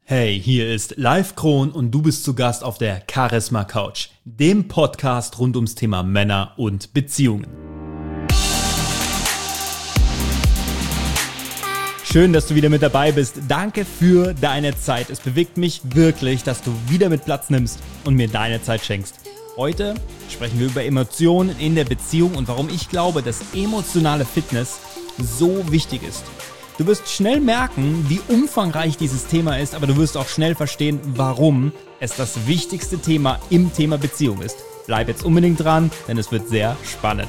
Hey, hier ist Live Kron und du bist zu Gast auf der Charisma Couch, dem Podcast rund ums Thema Männer und Beziehungen. Schön, dass du wieder mit dabei bist. Danke für deine Zeit. Es bewegt mich wirklich, dass du wieder mit Platz nimmst und mir deine Zeit schenkst. Heute sprechen wir über Emotionen in der Beziehung und warum ich glaube, dass emotionale Fitness so wichtig ist. Du wirst schnell merken, wie umfangreich dieses Thema ist, aber du wirst auch schnell verstehen, warum es das wichtigste Thema im Thema Beziehung ist. Bleib jetzt unbedingt dran, denn es wird sehr spannend.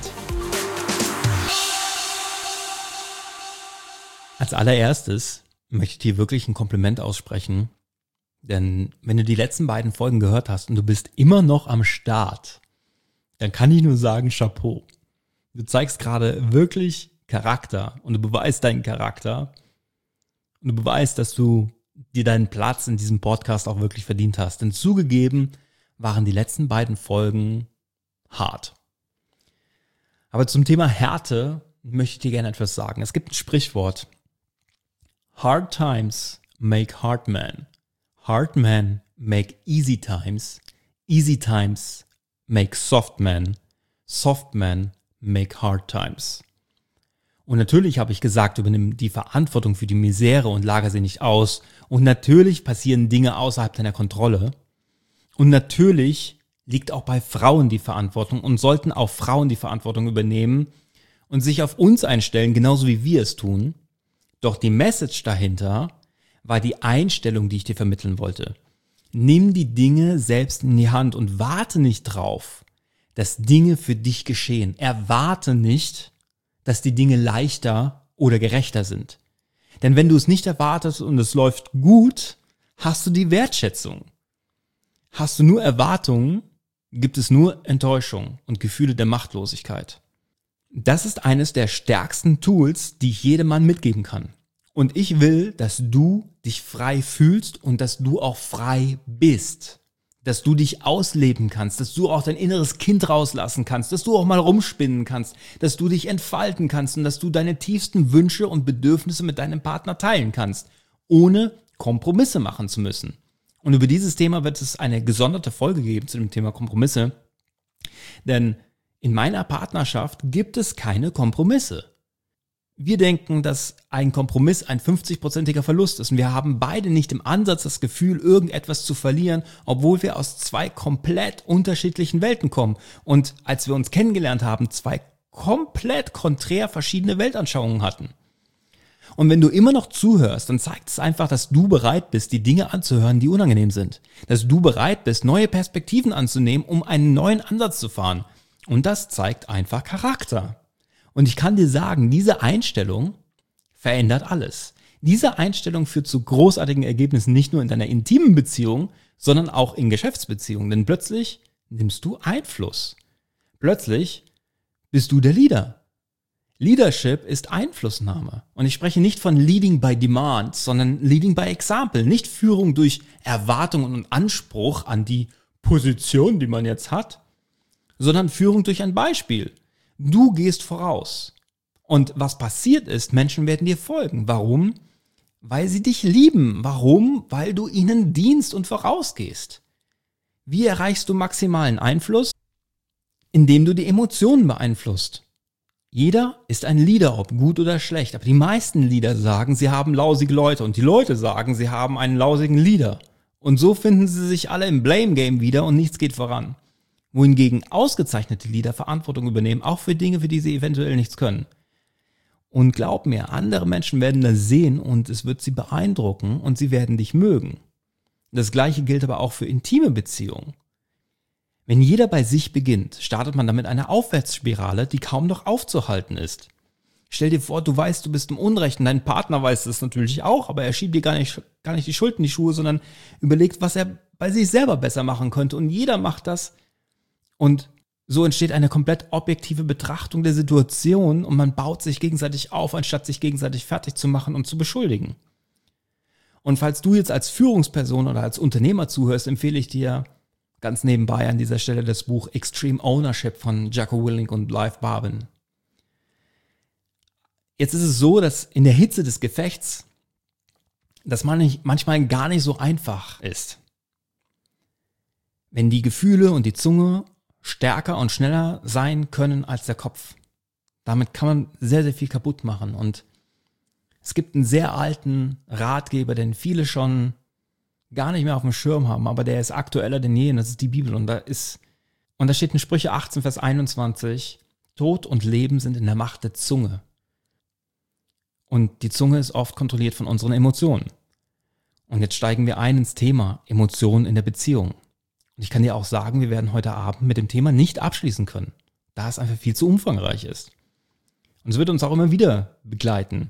Als allererstes möchte ich dir wirklich ein Kompliment aussprechen, denn wenn du die letzten beiden Folgen gehört hast und du bist immer noch am Start, dann kann ich nur sagen, Chapeau. Du zeigst gerade wirklich Charakter und du beweist deinen Charakter und du beweist, dass du dir deinen Platz in diesem Podcast auch wirklich verdient hast. Denn zugegeben waren die letzten beiden Folgen hart. Aber zum Thema Härte möchte ich dir gerne etwas sagen. Es gibt ein Sprichwort: Hard times make hard men. Hard men make easy times. Easy times make soft men. Soft men make hard times. Und natürlich habe ich gesagt, übernimm die Verantwortung für die Misere und lager sie nicht aus. Und natürlich passieren Dinge außerhalb deiner Kontrolle. Und natürlich liegt auch bei Frauen die Verantwortung und sollten auch Frauen die Verantwortung übernehmen und sich auf uns einstellen, genauso wie wir es tun. Doch die Message dahinter war die Einstellung, die ich dir vermitteln wollte. Nimm die Dinge selbst in die Hand und warte nicht drauf, dass Dinge für dich geschehen. Erwarte nicht, dass die Dinge leichter oder gerechter sind. Denn wenn du es nicht erwartest und es läuft gut, hast du die Wertschätzung. Hast du nur Erwartungen, gibt es nur Enttäuschung und Gefühle der Machtlosigkeit. Das ist eines der stärksten Tools, die ich jedem Mann mitgeben kann. Und ich will, dass du dich frei fühlst und dass du auch frei bist. Dass du dich ausleben kannst, dass du auch dein inneres Kind rauslassen kannst, dass du auch mal rumspinnen kannst, dass du dich entfalten kannst und dass du deine tiefsten Wünsche und Bedürfnisse mit deinem Partner teilen kannst, ohne Kompromisse machen zu müssen. Und über dieses Thema wird es eine gesonderte Folge geben zu dem Thema Kompromisse, denn in meiner Partnerschaft gibt es keine Kompromisse. Wir denken, dass ein Kompromiss ein 50-prozentiger Verlust ist und wir haben beide nicht im Ansatz das Gefühl, irgendetwas zu verlieren, obwohl wir aus zwei komplett unterschiedlichen Welten kommen und als wir uns kennengelernt haben, zwei komplett konträr verschiedene Weltanschauungen hatten. Und wenn du immer noch zuhörst, dann zeigt es einfach, dass du bereit bist, die Dinge anzuhören, die unangenehm sind. Dass du bereit bist, neue Perspektiven anzunehmen, um einen neuen Ansatz zu fahren. Und das zeigt einfach Charakter. Und ich kann dir sagen, diese Einstellung verändert alles. Diese Einstellung führt zu großartigen Ergebnissen, nicht nur in deiner intimen Beziehung, sondern auch in Geschäftsbeziehungen. Denn plötzlich nimmst du Einfluss. Plötzlich bist du der Leader. Leadership ist Einflussnahme. Und ich spreche nicht von Leading by Demand, sondern Leading by Example. Nicht Führung durch Erwartungen und Anspruch an die Position, die man jetzt hat, sondern Führung durch ein Beispiel. Du gehst voraus. Und was passiert ist, Menschen werden dir folgen. Warum? Weil sie dich lieben. Warum? Weil du ihnen dienst und vorausgehst. Wie erreichst du maximalen Einfluss? Indem du die Emotionen beeinflusst. Jeder ist ein Leader, ob gut oder schlecht. Aber die meisten Leader sagen, sie haben lausige Leute. Und die Leute sagen, sie haben einen lausigen Leader. Und so finden sie sich alle im Blame-Game wieder und nichts geht voran. Wohingegen ausgezeichnete Leader Verantwortung übernehmen, auch für Dinge, für die sie eventuell nichts können. Und glaub mir, andere Menschen werden das sehen und es wird sie beeindrucken und sie werden dich mögen. Das Gleiche gilt aber auch für intime Beziehungen. Wenn jeder bei sich beginnt, startet man damit eine Aufwärtsspirale, die kaum noch aufzuhalten ist. Stell dir vor, du weißt, du bist im Unrecht und dein Partner weiß das natürlich auch, aber er schiebt dir gar nicht die Schuld in die Schuhe, sondern überlegt, was er bei sich selber besser machen könnte. Und jeder macht das. Und so entsteht eine komplett objektive Betrachtung der Situation und man baut sich gegenseitig auf, anstatt sich gegenseitig fertig zu machen und zu beschuldigen. Und falls du jetzt als Führungsperson oder als Unternehmer zuhörst, empfehle ich dir ganz nebenbei an dieser Stelle das Buch Extreme Ownership von Jocko Willink und Clive Barban. Jetzt ist es so, dass in der Hitze des Gefechts das manchmal gar nicht so einfach ist. Wenn die Gefühle und die Zunge stärker und schneller sein können als der Kopf. Damit kann man sehr, sehr viel kaputt machen. Und es gibt einen sehr alten Ratgeber, den viele schon gar nicht mehr auf dem Schirm haben, aber der ist aktueller denn je, und das ist die Bibel. Und da steht in Sprüche 18, Vers 21, Tod und Leben sind in der Macht der Zunge. Und die Zunge ist oft kontrolliert von unseren Emotionen. Und jetzt steigen wir ein ins Thema Emotionen in der Beziehung. Und ich kann dir auch sagen, wir werden heute Abend mit dem Thema nicht abschließen können, da es einfach viel zu umfangreich ist. Und es wird uns auch immer wieder begleiten.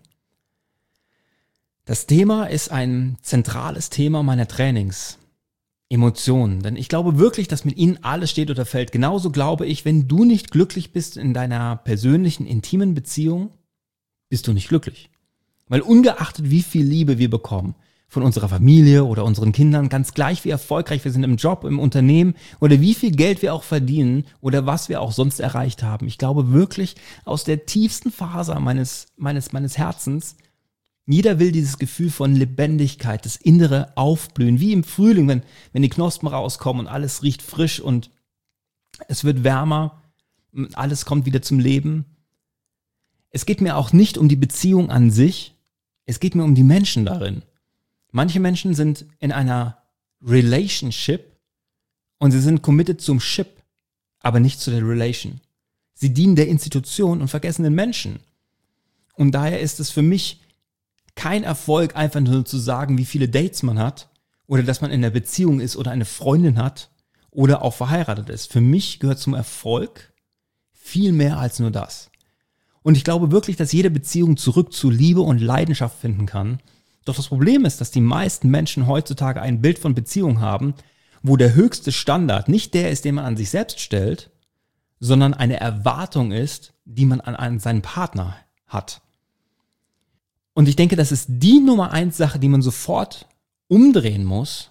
Das Thema ist ein zentrales Thema meiner Trainings. Emotionen. Denn ich glaube wirklich, dass mit ihnen alles steht oder fällt. Genauso glaube ich, wenn du nicht glücklich bist in deiner persönlichen, intimen Beziehung, bist du nicht glücklich. Weil ungeachtet, wie viel Liebe wir bekommen, von unserer Familie oder unseren Kindern, ganz gleich wie erfolgreich wir sind im Job, im Unternehmen oder wie viel Geld wir auch verdienen oder was wir auch sonst erreicht haben. Ich glaube wirklich aus der tiefsten Faser meines Herzens, jeder will dieses Gefühl von Lebendigkeit, das innere Aufblühen, wie im Frühling, wenn die Knospen rauskommen und alles riecht frisch und es wird wärmer, und alles kommt wieder zum Leben. Es geht mir auch nicht um die Beziehung an sich, es geht mir um die Menschen darin. Manche Menschen sind in einer Relationship und sie sind committed zum Ship, aber nicht zu der Relation. Sie dienen der Institution und vergessen den Menschen. Und daher ist es für mich kein Erfolg, einfach nur zu sagen, wie viele Dates man hat oder dass man in einer Beziehung ist oder eine Freundin hat oder auch verheiratet ist. Für mich gehört zum Erfolg viel mehr als nur das. Und ich glaube wirklich, dass jede Beziehung zurück zu Liebe und Leidenschaft finden kann. Doch das Problem ist, dass die meisten Menschen heutzutage ein Bild von Beziehung haben, wo der höchste Standard nicht der ist, den man an sich selbst stellt, sondern eine Erwartung ist, die man an seinen Partner hat. Und ich denke, das ist die Nummer 1 Sache, die man sofort umdrehen muss,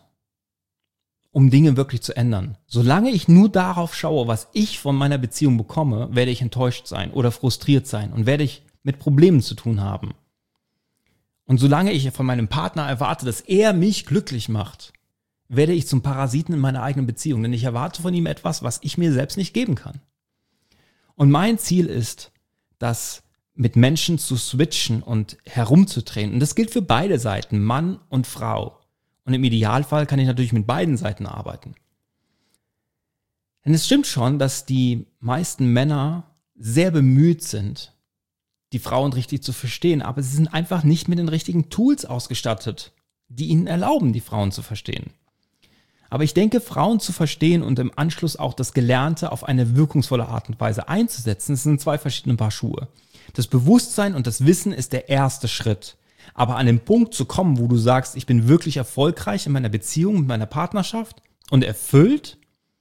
um Dinge wirklich zu ändern. Solange ich nur darauf schaue, was ich von meiner Beziehung bekomme, werde ich enttäuscht sein oder frustriert sein und werde ich mit Problemen zu tun haben. Und solange ich von meinem Partner erwarte, dass er mich glücklich macht, werde ich zum Parasiten in meiner eigenen Beziehung, denn ich erwarte von ihm etwas, was ich mir selbst nicht geben kann. Und mein Ziel ist, das mit Menschen zu switchen und herumzudrehen. Und das gilt für beide Seiten, Mann und Frau. Und im Idealfall kann ich natürlich mit beiden Seiten arbeiten. Denn es stimmt schon, dass die meisten Männer sehr bemüht sind, die Frauen richtig zu verstehen, aber sie sind einfach nicht mit den richtigen Tools ausgestattet, die ihnen erlauben, die Frauen zu verstehen. Aber ich denke, Frauen zu verstehen und im Anschluss auch das Gelernte auf eine wirkungsvolle Art und Weise einzusetzen, das sind 2 verschiedene Paar Schuhe. Das Bewusstsein und das Wissen ist der erste Schritt. Aber an den Punkt zu kommen, wo du sagst, ich bin wirklich erfolgreich in meiner Beziehung, mit meiner Partnerschaft und erfüllt,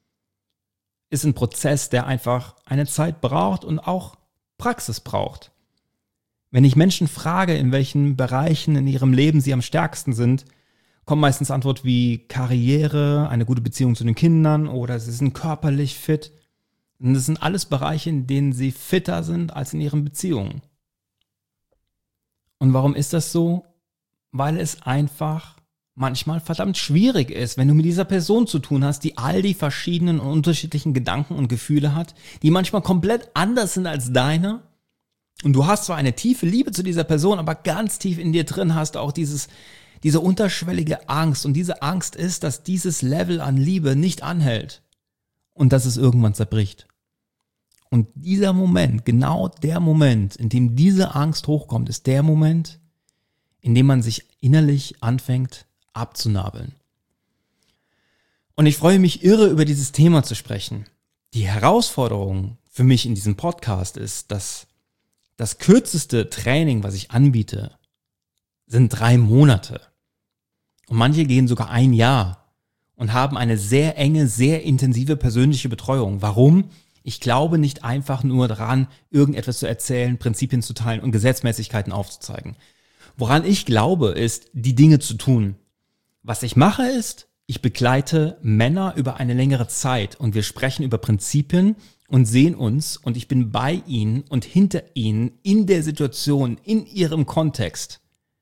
ist ein Prozess, der einfach eine Zeit braucht und auch Praxis braucht. Wenn ich Menschen frage, in welchen Bereichen in ihrem Leben sie am stärksten sind, kommen meistens Antworten wie Karriere, eine gute Beziehung zu den Kindern oder sie sind körperlich fit. Und das sind alles Bereiche, in denen sie fitter sind als in ihren Beziehungen. Und warum ist das so? Weil es einfach manchmal verdammt schwierig ist, wenn du mit dieser Person zu tun hast, die all die verschiedenen und unterschiedlichen Gedanken und Gefühle hat, die manchmal komplett anders sind als deine. Und du hast zwar eine tiefe Liebe zu dieser Person, aber ganz tief in dir drin hast du auch diese unterschwellige Angst. Und diese Angst ist, dass dieses Level an Liebe nicht anhält und dass es irgendwann zerbricht. Und dieser Moment, genau der Moment, in dem diese Angst hochkommt, ist der Moment, in dem man sich innerlich anfängt abzunabeln. Und ich freue mich irre, über dieses Thema zu sprechen. Die Herausforderung für mich in diesem Podcast ist, dass das kürzeste Training, was ich anbiete, sind 3 Monate. Und manche gehen sogar 1 Jahr und haben eine sehr enge, sehr intensive persönliche Betreuung. Warum? Ich glaube nicht einfach nur daran, irgendetwas zu erzählen, Prinzipien zu teilen und Gesetzmäßigkeiten aufzuzeigen. Woran ich glaube, ist, die Dinge zu tun. Was ich mache ist, ich begleite Männer über eine längere Zeit und wir sprechen über Prinzipien und sehen uns und ich bin bei ihnen und hinter ihnen in der Situation, in ihrem Kontext.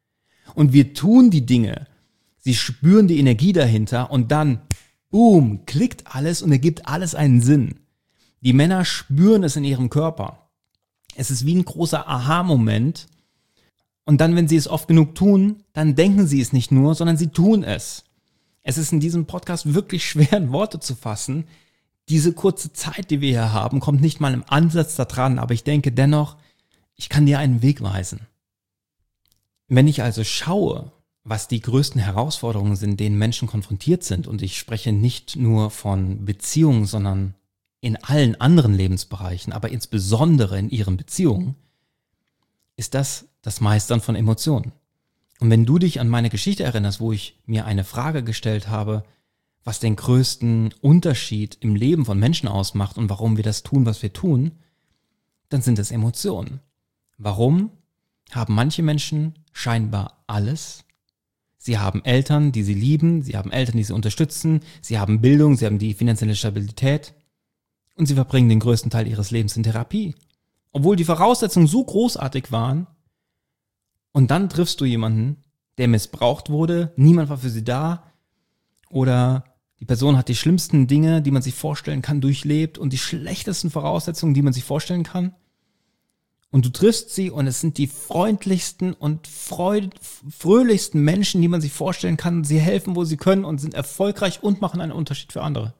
Und wir tun die Dinge. Sie spüren die Energie dahinter und dann, boom, klickt alles und ergibt alles einen Sinn. Die Männer spüren es in ihrem Körper. Es ist wie ein großer Aha-Moment. Und dann, wenn sie es oft genug tun, dann denken sie es nicht nur, sondern sie tun es. Es ist in diesem Podcast wirklich schwer in Worte zu fassen. Diese kurze Zeit, die wir hier haben, kommt nicht mal im Ansatz da dran, aber ich denke dennoch, ich kann dir einen Weg weisen. Wenn ich also schaue, was die größten Herausforderungen sind, denen Menschen konfrontiert sind, und ich spreche nicht nur von Beziehungen, sondern in allen anderen Lebensbereichen, aber insbesondere in ihren Beziehungen, ist das Meistern von Emotionen. Und wenn du dich an meine Geschichte erinnerst, wo ich mir eine Frage gestellt habe, was den größten Unterschied im Leben von Menschen ausmacht und warum wir das tun, was wir tun, dann sind es Emotionen. Warum haben manche Menschen scheinbar alles? Sie haben Eltern, die sie lieben, sie haben Eltern, die sie unterstützen, sie haben Bildung, sie haben die finanzielle Stabilität und sie verbringen den größten Teil ihres Lebens in Therapie. Obwohl die Voraussetzungen so großartig waren, und dann triffst du jemanden, der missbraucht wurde, niemand war für sie da oder die Person hat die schlimmsten Dinge, die man sich vorstellen kann, durchlebt und die schlechtesten Voraussetzungen, die man sich vorstellen kann. Und du triffst sie und es sind die freundlichsten und fröhlichsten Menschen, die man sich vorstellen kann. Sie helfen, wo sie können und sind erfolgreich und machen einen Unterschied für andere.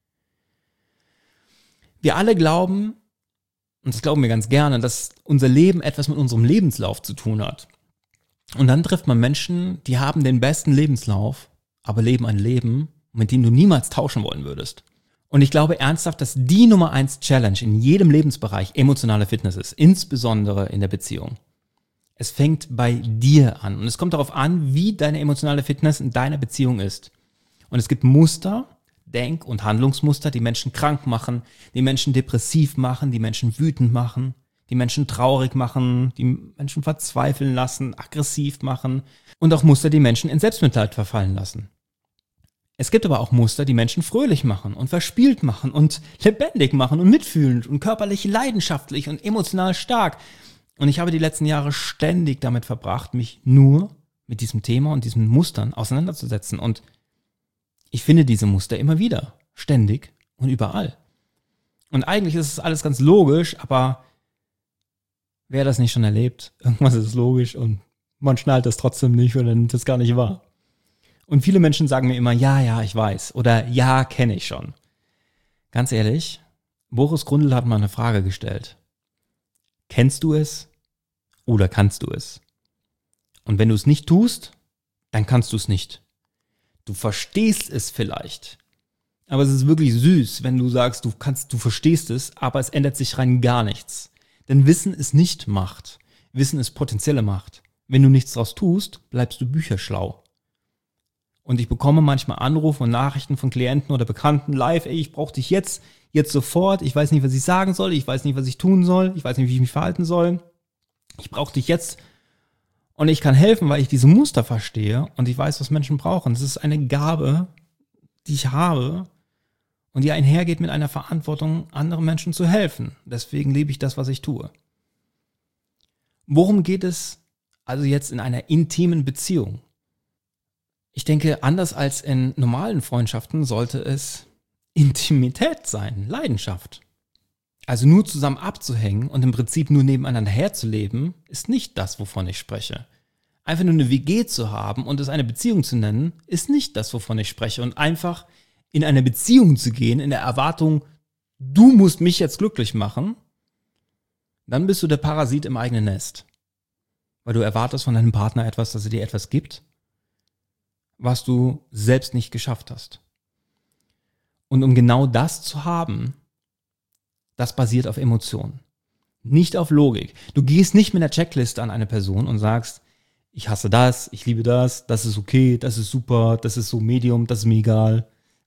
Wir alle glauben, und das glauben wir ganz gerne, dass unser Leben etwas mit unserem Lebenslauf zu tun hat. Und dann trifft man Menschen, die haben den besten Lebenslauf, aber leben ein Leben, mit dem du niemals tauschen wollen würdest. Und ich glaube ernsthaft, dass die Nummer 1 Challenge in jedem Lebensbereich emotionale Fitness ist, insbesondere in der Beziehung. Es fängt bei dir an und es kommt darauf an, wie deine emotionale Fitness in deiner Beziehung ist. Und es gibt Muster, Denk- und Handlungsmuster, die Menschen krank machen, die Menschen depressiv machen, die Menschen wütend machen, die Menschen traurig machen, die Menschen verzweifeln lassen, aggressiv machen und auch Muster, die Menschen in Selbstmitleid verfallen lassen. Es gibt aber auch Muster, die Menschen fröhlich machen und verspielt machen und lebendig machen und mitfühlend und körperlich leidenschaftlich und emotional stark. Und ich habe die letzten Jahre ständig damit verbracht, mich nur mit diesem Thema und diesen Mustern auseinanderzusetzen. Und ich finde diese Muster immer wieder, ständig und überall. Und eigentlich ist es alles ganz logisch, aber wer das nicht schon erlebt, irgendwas ist logisch und man schnallt das trotzdem nicht oder nimmt das gar nicht wahr. Und viele Menschen sagen mir immer, ja, ich weiß oder ja, kenne ich schon. Ganz ehrlich, Boris Grundl hat mal eine Frage gestellt. Kennst du es oder kannst du es? Und wenn du es nicht tust, dann kannst du es nicht. Du verstehst es vielleicht, aber es ist wirklich süß, wenn du sagst, du verstehst es, aber es ändert sich rein gar nichts. Denn Wissen ist nicht Macht. Wissen ist potenzielle Macht. Wenn du nichts draus tust, bleibst du bücherschlau. Und ich bekomme manchmal Anrufe und Nachrichten von Klienten oder Bekannten live, ich brauche dich jetzt sofort, ich weiß nicht, was ich sagen soll, ich weiß nicht, was ich tun soll, ich weiß nicht, wie ich mich verhalten soll, ich brauche dich jetzt und ich kann helfen, weil ich diese Muster verstehe und ich weiß, was Menschen brauchen. Das ist eine Gabe, die ich habe und die einhergeht mit einer Verantwortung, anderen Menschen zu helfen. Deswegen liebe ich das, was ich tue. Worum geht es also jetzt in einer intimen Beziehung? Ich denke, anders als in normalen Freundschaften sollte es Intimität sein, Leidenschaft. Also nur zusammen abzuhängen und im Prinzip nur nebeneinander herzuleben, ist nicht das, wovon ich spreche. Einfach nur eine WG zu haben und es eine Beziehung zu nennen, ist nicht das, wovon ich spreche. Und einfach in eine Beziehung zu gehen, in der Erwartung, du musst mich jetzt glücklich machen, dann bist du der Parasit im eigenen Nest. Weil du erwartest von deinem Partner etwas, dass er dir etwas gibt, was du selbst nicht geschafft hast. Und um genau das zu haben, das basiert auf Emotionen, nicht auf Logik. Du gehst nicht mit einer Checkliste an eine Person und sagst, ich hasse das, ich liebe das ist okay, das ist super, das ist so Medium, das ist mir egal.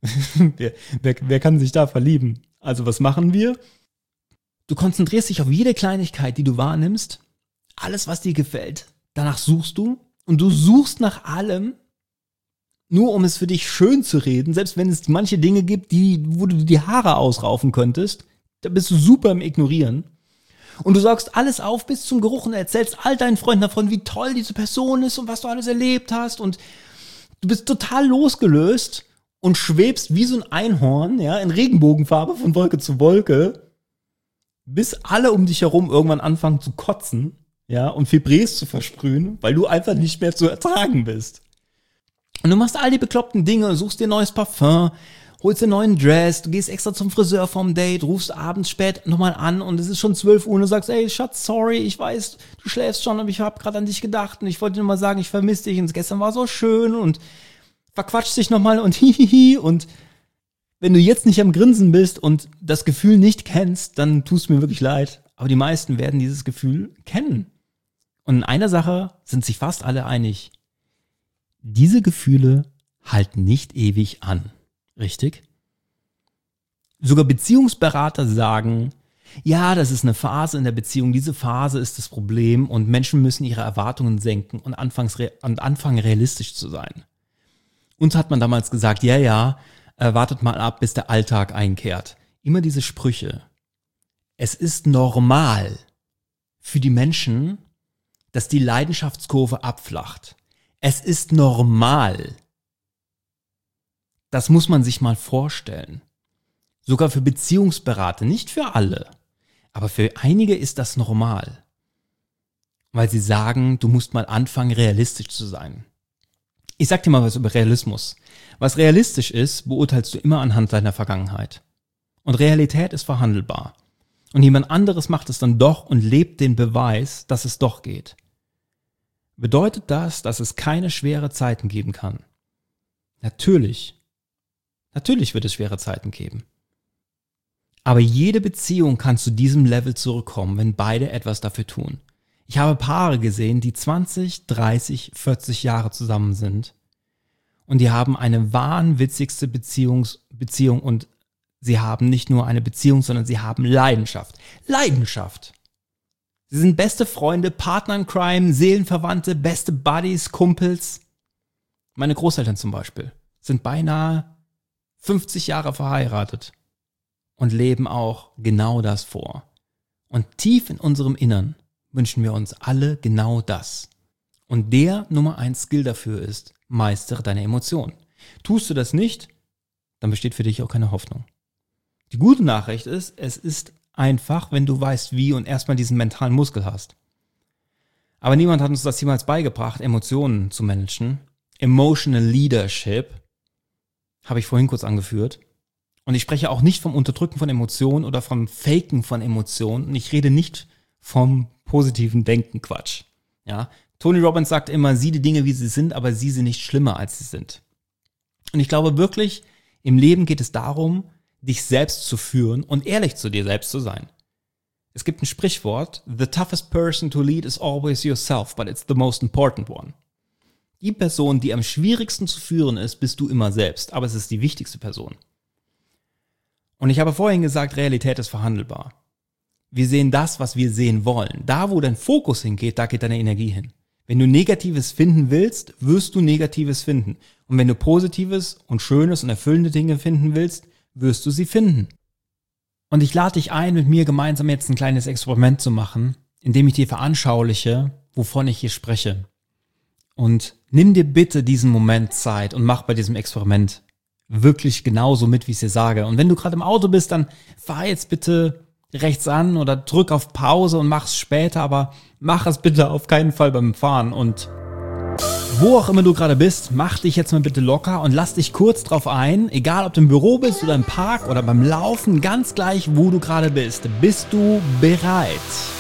wer kann sich da verlieben? Also was machen wir? Du konzentrierst dich auf jede Kleinigkeit, die du wahrnimmst, alles, was dir gefällt. Danach suchst du und du suchst nach allem, nur um es für dich schön zu reden, selbst wenn es manche Dinge gibt, wo du die Haare ausraufen könntest, da bist du super im Ignorieren. Und du saugst alles auf bis zum Geruch und erzählst all deinen Freunden davon, wie toll diese Person ist und was du alles erlebt hast. Und du bist total losgelöst und schwebst wie so ein Einhorn, ja, in Regenbogenfarbe von Wolke zu Wolke, bis alle um dich herum irgendwann anfangen zu kotzen, ja, und Febrés zu versprühen, weil du einfach nicht mehr zu ertragen bist. Und du machst all die bekloppten Dinge, suchst dir neues Parfum, holst dir einen neuen Dress, du gehst extra zum Friseur vom Date, rufst abends spät nochmal an und es ist schon 12 Uhr und du sagst, ey Schatz, sorry, ich weiß, du schläfst schon, aber ich habe gerade an dich gedacht und ich wollte dir nur mal sagen, ich vermisse dich und gestern war so schön und verquatscht dich nochmal und hihihi und wenn du jetzt nicht am Grinsen bist und das Gefühl nicht kennst, dann tust du mir wirklich leid, aber die meisten werden dieses Gefühl kennen. Und in einer Sache sind sich fast alle einig. Diese Gefühle halten nicht ewig an. Richtig? Sogar Beziehungsberater sagen, ja, das ist eine Phase in der Beziehung, diese Phase ist das Problem und Menschen müssen ihre Erwartungen senken und anfangen realistisch zu sein. Uns hat man damals gesagt, ja, wartet mal ab, bis der Alltag einkehrt. Immer diese Sprüche. Es ist normal für die Menschen, dass die Leidenschaftskurve abflacht. Es ist normal. Das muss man sich mal vorstellen. Sogar für Beziehungsberater, nicht für alle, aber für einige ist das normal. Weil sie sagen, du musst mal anfangen, realistisch zu sein. Ich sag dir mal was über Realismus. Was realistisch ist, beurteilst du immer anhand deiner Vergangenheit. Und Realität ist verhandelbar. Und jemand anderes macht es dann doch und lebt den Beweis, dass es doch geht. Bedeutet das, dass es keine schwere Zeiten geben kann? Natürlich wird es schwere Zeiten geben. Aber jede Beziehung kann zu diesem Level zurückkommen, wenn beide etwas dafür tun. Ich habe Paare gesehen, die 20, 30, 40 Jahre zusammen sind und die haben eine wahnwitzigste Beziehung und sie haben nicht nur eine Beziehung, sondern sie haben Leidenschaft. Leidenschaft! Sie sind beste Freunde, Partner in Crime, Seelenverwandte, beste Buddies, Kumpels. Meine Großeltern zum Beispiel sind beinahe 50 Jahre verheiratet und leben auch genau das vor. Und tief in unserem Innern wünschen wir uns alle genau das. Und der Nummer 1 Skill dafür ist, meistere deine Emotionen. Tust du das nicht, dann besteht für dich auch keine Hoffnung. Die gute Nachricht ist, es ist einfach, wenn du weißt wie und erstmal diesen mentalen Muskel hast. Aber niemand hat uns das jemals beigebracht, Emotionen zu managen. Emotional Leadership habe ich vorhin kurz angeführt. Und ich spreche auch nicht vom Unterdrücken von Emotionen oder vom Faken von Emotionen. Und ich rede nicht vom positiven Denken, Quatsch. Ja? Tony Robbins sagt immer, sieh die Dinge, wie sie sind, aber sieh sie nicht schlimmer, als sie sind. Und ich glaube wirklich, im Leben geht es darum, dich selbst zu führen und ehrlich zu dir selbst zu sein. Es gibt ein Sprichwort, the toughest person to lead is always yourself, but it's the most important one. Die Person, die am schwierigsten zu führen ist, bist du immer selbst, aber es ist die wichtigste Person. Und ich habe vorhin gesagt, Realität ist verhandelbar. Wir sehen das, was wir sehen wollen. Da, wo dein Fokus hingeht, da geht deine Energie hin. Wenn du Negatives finden willst, wirst du Negatives finden. Und wenn du Positives und Schönes und erfüllende Dinge finden willst, wirst du sie finden. Und ich lade dich ein, mit mir gemeinsam jetzt ein kleines Experiment zu machen, indem ich dir veranschauliche, wovon ich hier spreche. Und nimm dir bitte diesen Moment Zeit und mach bei diesem Experiment wirklich genauso mit, wie ich es dir sage. Und wenn du gerade im Auto bist, dann fahr jetzt bitte rechts an oder drück auf Pause und mach es später, aber mach es bitte auf keinen Fall beim Fahren. Und wo auch immer du gerade bist, mach dich jetzt mal bitte locker und lass dich kurz drauf ein, egal ob du im Büro bist oder im Park oder beim Laufen, ganz gleich, wo du gerade bist. Bist du bereit?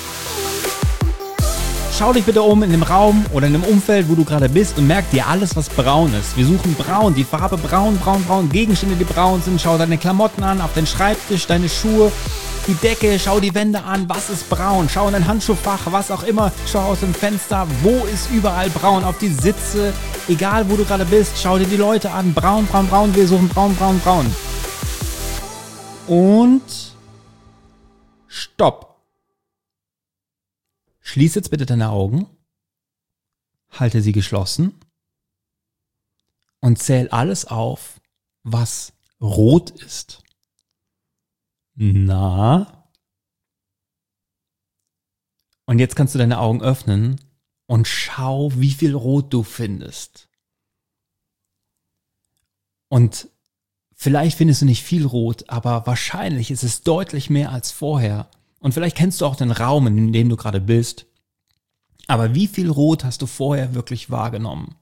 Schau dich bitte um in dem Raum oder in dem Umfeld, wo du gerade bist und merk dir alles, was braun ist. Wir suchen braun, die Farbe braun, braun, braun, Gegenstände, die braun sind. Schau deine Klamotten an, auf den Schreibtisch, deine Schuhe, die Decke, schau die Wände an, was ist braun? Schau in dein Handschuhfach, was auch immer, schau aus dem Fenster, wo ist überall braun? Auf die Sitze, egal wo du gerade bist, schau dir die Leute an, braun, braun, braun, wir suchen braun, braun, braun. Und stopp. Schließ jetzt bitte deine Augen, halte sie geschlossen und zähl alles auf, was rot ist. Na, Und jetzt kannst du deine Augen öffnen und schau, wie viel Rot du findest. Und vielleicht findest du nicht viel Rot, aber wahrscheinlich ist es deutlich mehr als vorher. Und vielleicht kennst du auch den Raum, in dem du gerade bist. Aber wie viel Rot hast du vorher wirklich wahrgenommen?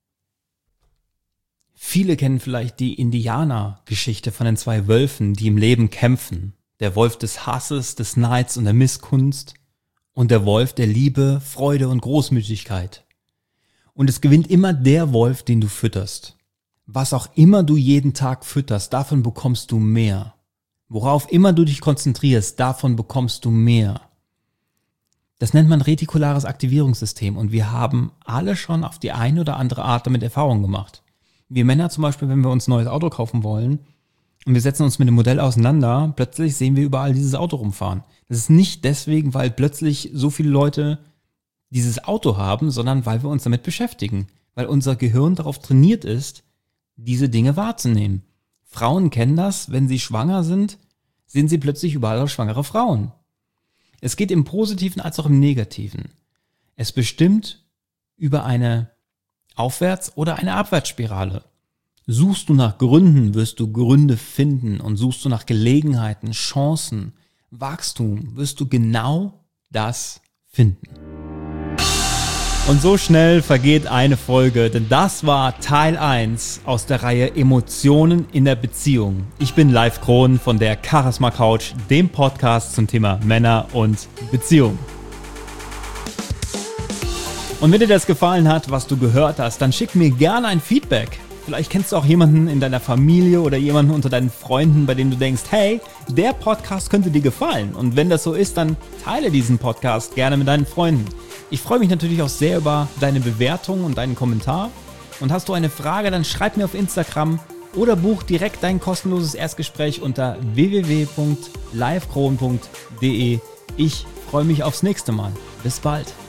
Viele kennen vielleicht die Indianer-Geschichte von den 2 Wölfen, die im Leben kämpfen. Der Wolf des Hasses, des Neids und der Missgunst und der Wolf der Liebe, Freude und Großmütigkeit. Und es gewinnt immer der Wolf, den du fütterst. Was auch immer du jeden Tag fütterst, davon bekommst du mehr. Worauf immer du dich konzentrierst, davon bekommst du mehr. Das nennt man retikulares Aktivierungssystem und wir haben alle schon auf die eine oder andere Art damit Erfahrung gemacht. Wir Männer zum Beispiel, wenn wir uns ein neues Auto kaufen wollen und wir setzen uns mit dem Modell auseinander, plötzlich sehen wir überall dieses Auto rumfahren. Das ist nicht deswegen, weil plötzlich so viele Leute dieses Auto haben, sondern weil wir uns damit beschäftigen. Weil unser Gehirn darauf trainiert ist, diese Dinge wahrzunehmen. Frauen kennen das, wenn sie schwanger sind, sehen sie plötzlich überall schwangere Frauen. Es geht im Positiven als auch im Negativen. Es bestimmt über eine Aufwärts- oder eine Abwärtsspirale. Suchst du nach Gründen, wirst du Gründe finden und suchst du nach Gelegenheiten, Chancen, Wachstum, wirst du genau das finden. Und so schnell vergeht eine Folge, denn das war Teil 1 aus der Reihe Emotionen in der Beziehung. Ich bin Live Kron von der Charisma Couch, dem Podcast zum Thema Männer und Beziehung. Und wenn dir das gefallen hat, was du gehört hast, dann schick mir gerne ein Feedback. Vielleicht kennst du auch jemanden in deiner Familie oder jemanden unter deinen Freunden, bei dem du denkst, hey, der Podcast könnte dir gefallen. Und wenn das so ist, dann teile diesen Podcast gerne mit deinen Freunden. Ich freue mich natürlich auch sehr über deine Bewertung und deinen Kommentar. Und hast du eine Frage, dann schreib mir auf Instagram oder buch direkt dein kostenloses Erstgespräch unter www.livekron.de. Ich freue mich aufs nächste Mal. Bis bald.